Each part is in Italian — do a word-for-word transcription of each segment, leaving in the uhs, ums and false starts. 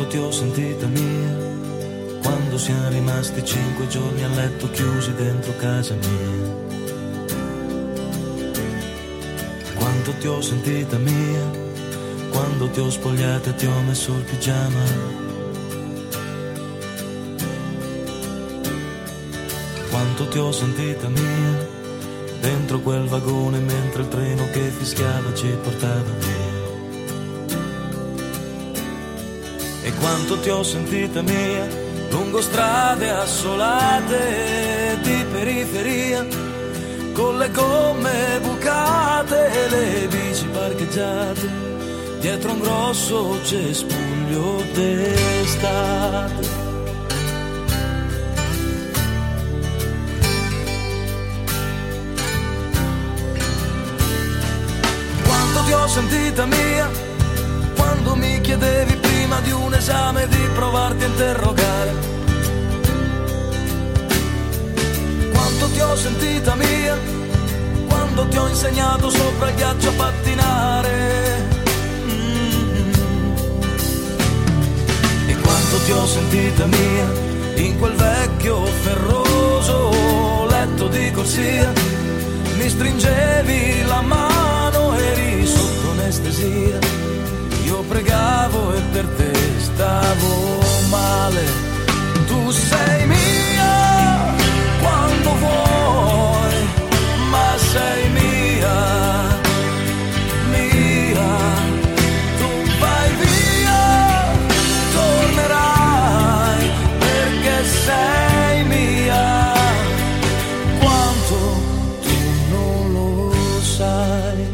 quanto ti ho sentita mia, quando siamo rimasti cinque giorni a letto chiusi dentro casa mia. Quanto ti ho sentita mia, quando ti ho spogliata e ti ho messo il pigiama. Quanto ti ho sentita mia, dentro quel vagone mentre il treno che fischiava ci portava via. E quanto ti ho sentita mia, lungo strade assolate di periferia, con le gomme bucate e le bici parcheggiate, dietro un grosso cespuglio d'estate. Quanto ti ho sentita mia, quando mi chiedevi prima di un esame di provarti a interrogare. Quanto ti ho sentita mia, quando ti ho insegnato sopra il ghiaccio a pattinare. Mm-hmm. E quanto ti ho sentita mia, in quel vecchio ferroso letto di corsia, mi stringevi la mano, eri sotto anestesia. Io pregavo e per te stavo male. Tu sei mia quando vuoi, ma sei mia, mia. Tu vai via, tornerai perché sei mia. Quanto tu non lo sai.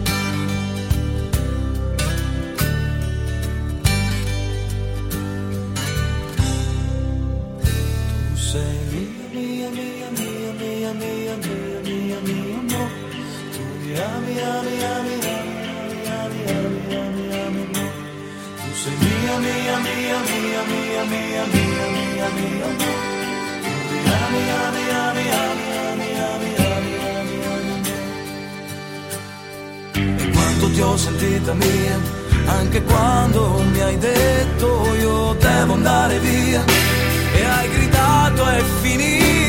E quanto ti ho sentita mia, anche quando mi hai detto io devo andare via, e hai gridato è finito